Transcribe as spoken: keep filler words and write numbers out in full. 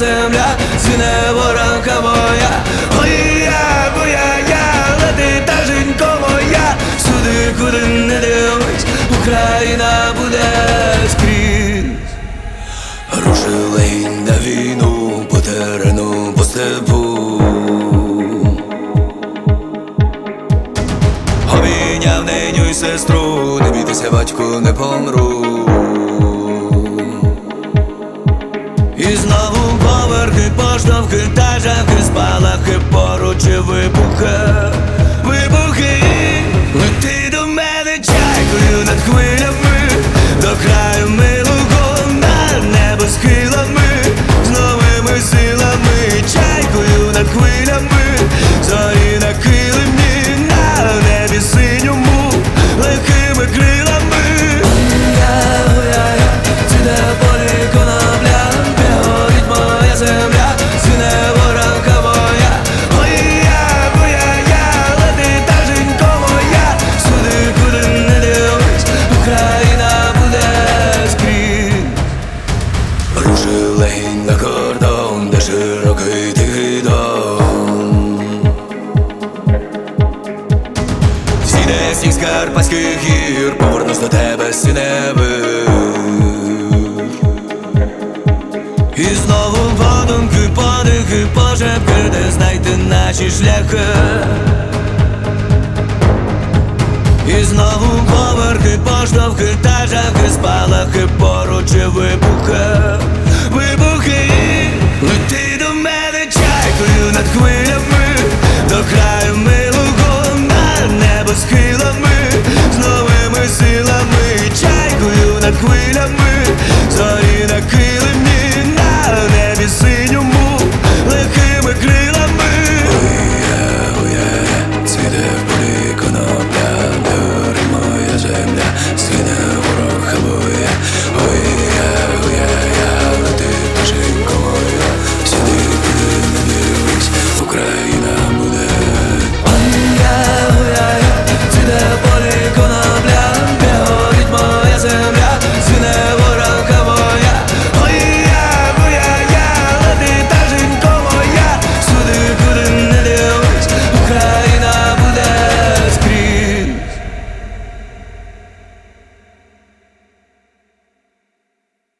земля, звіне воронка моя. Ой, я, моя, я, лети таженько моя. Сюди, куди не дивись, Україна буде скрізь. Рушив легінь на війну, по терену, по степу. Обійняв неню й сестру, не бійтеся, батьку, не помру. І знову поверхи, поштовхи, тажанки, спалахи, поруч і вибухи, вибухи. Лети до мене чайкою над хвилями, до краю милого над небосхилами, з новими силами, чайкою над хвилями, зорі на килимі, на небі синьому, легкими крилами. Рушив легінь на кордон, де широкий тихий дом. Зійде сніг з Карпатських гір, повернусь до тебе, синевир. І знову подумки, подихи, пошепки, де знайти наші шляхи. І знову поверхи, поштовхи, тажанки, спалахи, поруч і вибухи, вибухи. Лети до мене чайкою над хвилями, до краю милого над небосхилами.